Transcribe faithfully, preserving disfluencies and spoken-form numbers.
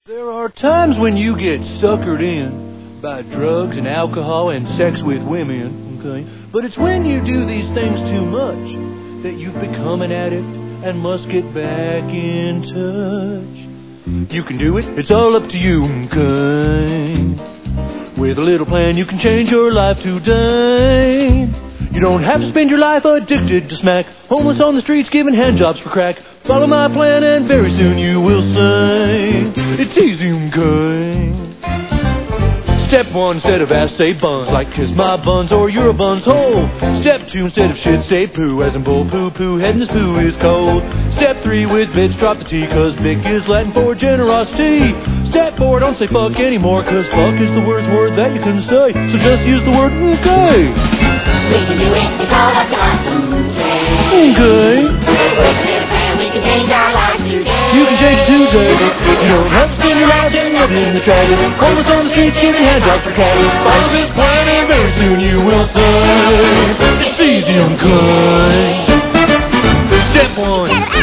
There are times when you get suckered in by drugs and alcohol and sex with women, okay? But it's when you do these things too much that you've become an addict and must get back in touch. You can do it, it's all up to you, okay? With a little plan you can change your life today. You don't have to spend your life addicted to smack, homeless on the streets giving handjobs for crack. Follow my plan and very soon you will say it's easy, okay? Step one, instead of ass, say buns, like kiss my buns or you're a bun's hole. Step two, instead of shit, say poo, as in bull poo poo, head in this poo is cold. Step three, with bitch, drop the T, cause Vic is Latin for generosity. Step four, don't say fuck anymore, cause fuck is the worst word that you can say, so just use the word okay. We can do it, it's all up to us, okay? Okay. With a little plan, we can change our lives today. You can change it today. You don't have to spend your life getting up in the trash. Homeless on the streets giving handjobs for cash. Follow this plan and very soon you will say it's easy and good. Step one.